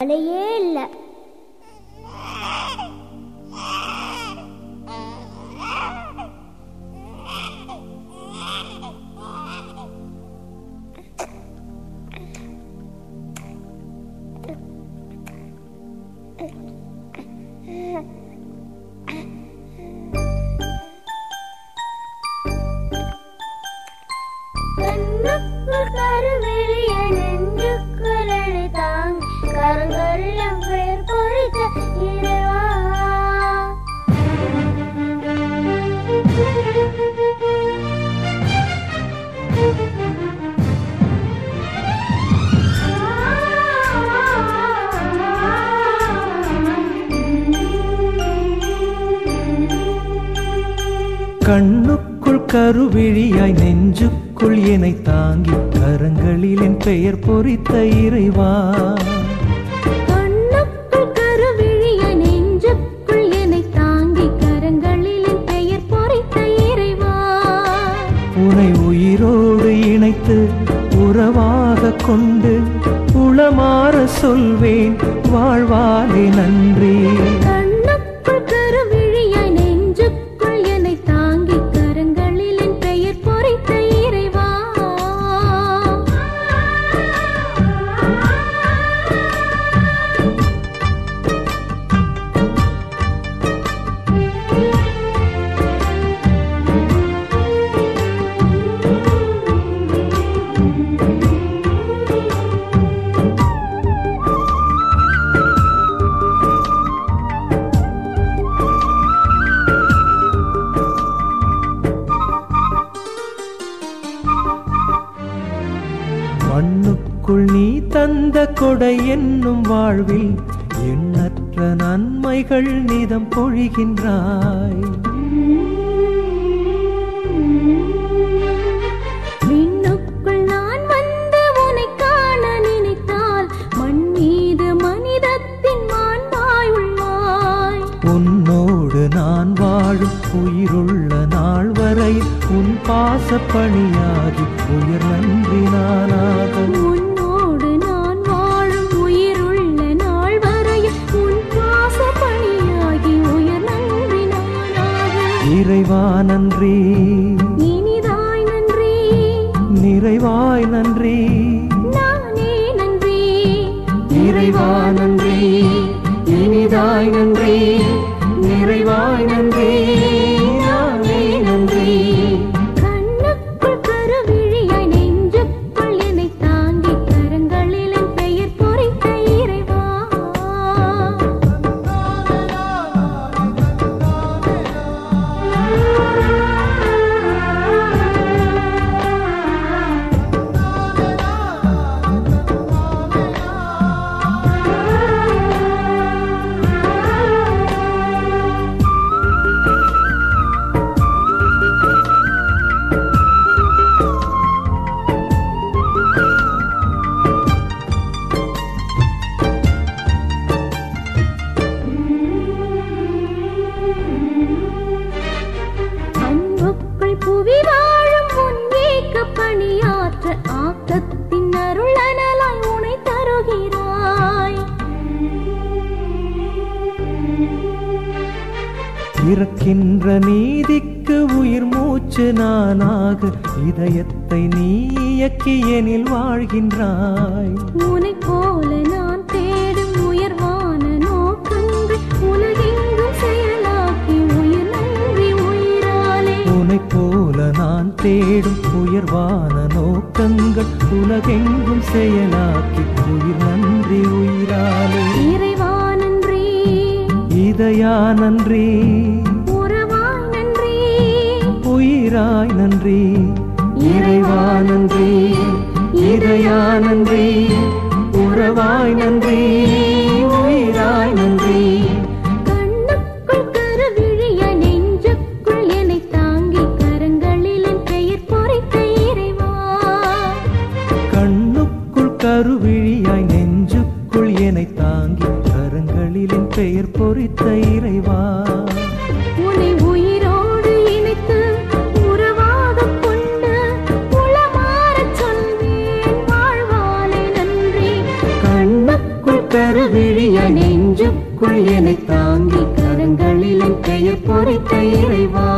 வேலையே இல்லை. கண்ணுக்குள் கருவிழியாய் நெஞ்சுக்குள் என்னை தாங்கி கரங்களில் என் பெயர் பொறித்த இறைவா. கண்ணுக்குள் கருவிழியாய் நெஞ்சுக்குள் என்னை தாங்கி கரங்களில் என் பெயர் பொறித்த இறைவா. உனை உயிரோடு இணைத்து உறவாக கொண்டு உளமாற சொல்வேன் வாழ்வாலே நன்றி. மண்ணுக்குள் நீ தந்த கொடை என்னும் வாழ்வில் எண்ணற்ற நன்மைகள் நிதம் பொழிகின்றாய். விண்ணுக்குள் நான் வந்து உன்னை காண நினைத்தால் மண் மீது மனிதத்தின் மாண்பாய் உள்ளாய். உன்னோடு நான் வாழும் உயிருள்ள நாள் வரை உன் பாச பணியாகி உயர் நன்றி நானாக. உன்னோடு நான் வாழும் உயிருள்ள நாள் வரை உன் பாச பணியாகி உயர் நன்றி நானாக. இறைவா நன்றி, இனிதாய் நன்றி, நிறைவாய் நன்றி, நானே நன்றி. இறைவா நன்றி, இனிதாய் நன்றி, நிறைவாய் நன்றி, நானே நன்றி. கண்ணுக்குள் கருவிழியாய் நெஞ்சுக்குள் என்னை தாங்கி கரங்களில் என் பெயர் பொறித்த இறைவா. அன்புக்குள் புவி வாழும் உன் ஏக்க பணியாற்ற ஆக்கத்தின் அருளனலாய் உனை தருகிறாய். இறக்கின்ற நீதிக்கு உயிர் மூச்சு நானாக இதயத்தை நீ இயக்கி எனில் வாழ்கின்றாய். உனை போல நான் தேடும் உயர்வான நோக்கங்கள் உலகெங்கும் செயலாக்கி உயிர் நன்றி உயிராலே. உனை போல நான் தேடும் உயர்வான நோக்கங்கள் உலகெங்கும் செயலாக்கி உயிர் நன்றி உயிராலே. இறைவா நன்றி, இதயா நன்றி, உறவாய் நன்றி, உயிராய் நன்றி. இறைவா நன்றி, இதயா நன்றி, உறவாய் நன்றி, உயிராய் நன்றி. கண்ணுக்குள் கருவிழியாய் நெஞ்சுக்குள் என்னை தாங்கி கரங்களில் என் பெயர் பொறித்த இறைவா. கண்ணுக்குள் கருவிழியாய் நெஞ்சுக்குள் என்னை தாங்கி கரங்களில் என் பெயர் பொறித்த இறைவா. உன்னை உயிரோடு இணைத்து உறவாக கொண்டு உளமாறச் சொல்வேன் வாழ்வாலே நன்றி. கண்ணுக்குள் கருவிழிய நெஞ்சுக்குள் என்னை தாங்கி கரங்களில் பெயர் பொறித்த இறைவா